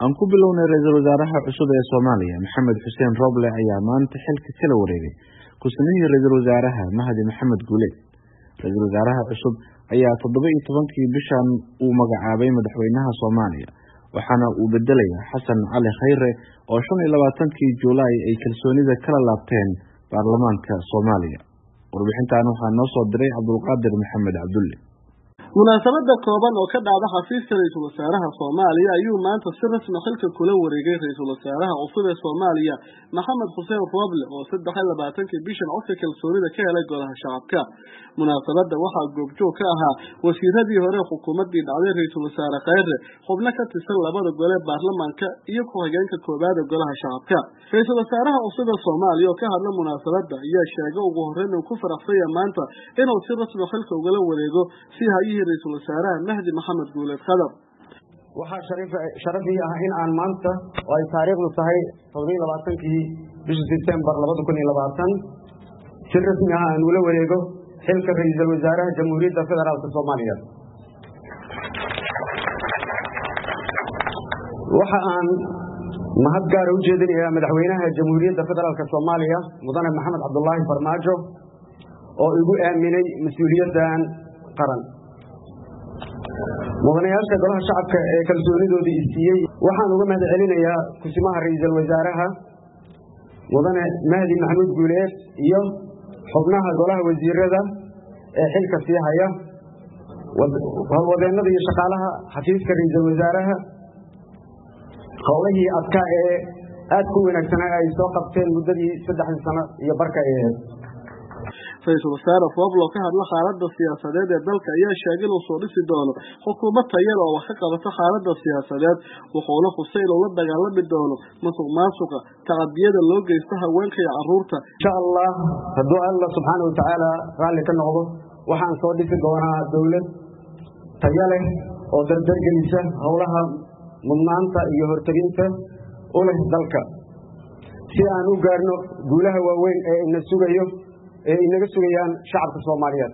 aan ku bilownay ra'iisul wasaaraha cusub ee Soomaaliya Maxamed Xuseen Roble ayaa maanta xilka kala wareegay ku-xigeenkii ra'iisul wasaaraha Mahdi Maxamed Guuleed. Ra'iisul wasaaraha cusub ayaa 17kii bishan uu magacaabay madaxweynaha Soomaaliya waxaana uu bedelayaa Xasan Cali Khayre oo 25kii Juulaay ay kalsoonida kala laabteen baarlamaanka Soomaaliya. warbixintan waxaa noo soo diray Cabdulqaadir Maxamed Cabdulle. munaasabada kooban oo ka dhacda xafiiska ra'iisul wasaaraha Soomaaliya ayuu maanta si rasmi xilka kula wareegay ra'iisul wasaaraha cusub ee Soomaaliya Maxamed Xuseen Roble oo 23kii bishan codka kalsoonida ka helay golaha shacabka. munaasabada waxaa goobjoog ka ahaa wasiiradii hore xukuumadii dhacday ra'iisul wasaare Khayre, xubno ka tirsan labada gole baarlamaanka iyo ku-xigeenka koobaad ee golaha shacabka. ra'iisul wasaaraha cusub ee Soomaaliya oo ka hadla munaasabada ayaa sheegay ugu horreyn uu ku faraxsan yahay maanta inuu si rasmi xilka ugala wareego si hay'adda ra'iisul wasaaraha Mahdi Maxamed Guuleed Khadar. waxaa sharafii ah in aan maanta oo ay taariikhdu tahay 27kii bishii September 2020 si rasmi ah aan ula wareego xilka ra'iisul wasaaraha Jamhuuriyadda Federaalka Soomaaliya. waxa aan mahad gaar u jeedinayaa madaxweynaha Jamhuuriyadda Federaalka Soomaaliya Mudane Maxamed Cabdullaahi Farmaajo oo igu aaminay mas'uuliyaddan qaran. mudanayaasha golaha shacabka ee kalsoonidooda siiyay waxaan uga mahad celinayaa kusimaha ra'iisul wasaaraha Mudane Mahdi Maxamed Guuleed iyo xubnaha golaha wasiirada ee xilka sii haya howlwadeennada iyo shaqaalaha xafiiska ra'iisul wasaaraha howlihii adkaa ee aad ku wanaagsanaa ay soo qabteen muddadii 3 sano iyo barka ahayd. ra'iisul wasaare Roble ka hadla xaaladda siyaasadeed ee dalka ayaa sheegay inuu soo dhisi doono xukuumad tayo oo wax ka qabata xaaladda siyaasadeed wuxuuna xusay inuu la dagaalami doono musuqmaasuqa tacadiyada loo geysto haweenka iyo carruurta. insha Allah hadduu Allah subxaanahu wa ta'ala raalli ka noqdo waxaan soo dhisi doonaa dawlad tayo leh oo dardargelisa howlaha mudnaanta iyo hortaginta u leh dalka si aan u gaarno guulaha waaweyn ee ina sugayo ee inaga sugayaan shacabka Soomaaliyeed.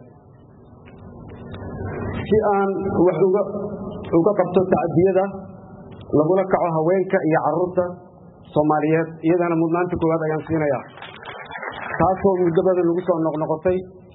si aan wax uga qabto tacadiyada lagula kaco haweenka iyo carruurta Soomaaliyeed iyadana mudnaanta koowaad ayaan siinayaa taasoo muddo badan lagu soo noqnoqotay.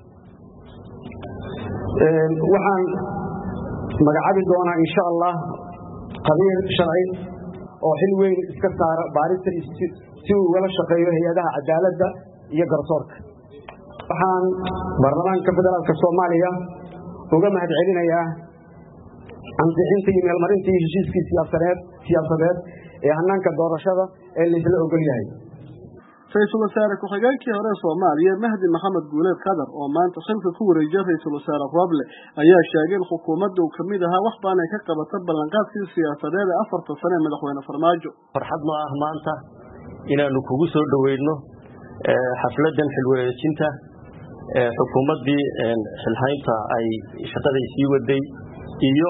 waxaan magacaabi doonaa insha Allah qabiir sharci oo xil weyn iska saara baarista si uu wada shaqeeyo hay'adaha cadaaladda iyo garsoorka. waxaan baarlamaanka federaalka Soomaaliya uga mahad celinayaa ansixinta iyo meelmarintii heshiiskii siyaasadeed ee hannaanka doorashada ee la isla ogol yahay. ra'iisul wasaare ku-xigeenkii hore ee Soomaaliya Mahdi Maxamed Guuleed Khadar oo maanta xilka ku wareejiyay ra'iisul wasaare Roble ayaa sheegay in xukuumadda uu kamid ahaa wax baan ay ka qabato ballanqaadkii siyaasadeed ee 4 sano ee madaxweyne Farmaajo. farxad ma ah maanta inaanu kugu soo dhaweeyno xafladan xil wareejinta xukuumaddii xilhaynta ay shaqada sii waday iyo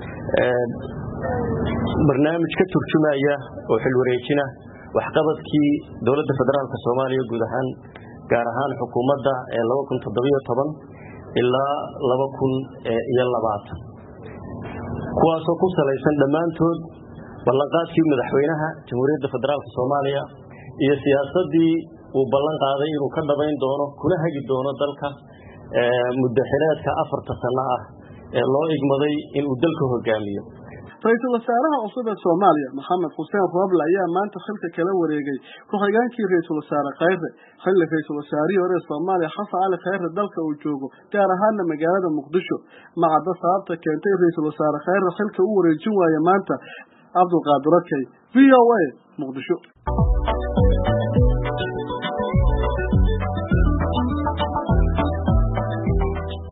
barnaamij ka turjumaya oo xil wareejina waxqabadkii dawladda federaalka Soomaaliya guud ahaan gaar ahaan xukuumadda 2017 ilaa 2020 kuwaasoo ku salaysan dhammaantood ballanqaadkii madaxweynaha Jamhuuriyadda Federaalka Soomaaliya iyo siyaasadii uu ballan qaaday inuu ka dhabayn doono kuna hagi doono dalka muddo xileedka 4 sano ah ee loo igmaday inuu dalka hogaamiyo. ra'iisul wasaaraha cusub ee Soomaaliya Maxamed Xuseen Roble ayaa maanta xilka kala wareegay ku-xigeenkii ra'iisul wasaare Khayre xilli ra'iisul wasaarihii hore ee Soomaaliya Xasan Cali Khayre dalka uu joogo gaar ahaan magaalada Muqdisho. macadda sababta keentay ra'iisul wasaare Khayre xilka u wareejin waaya maanta Cabdulqaadir VOA Muqdisho.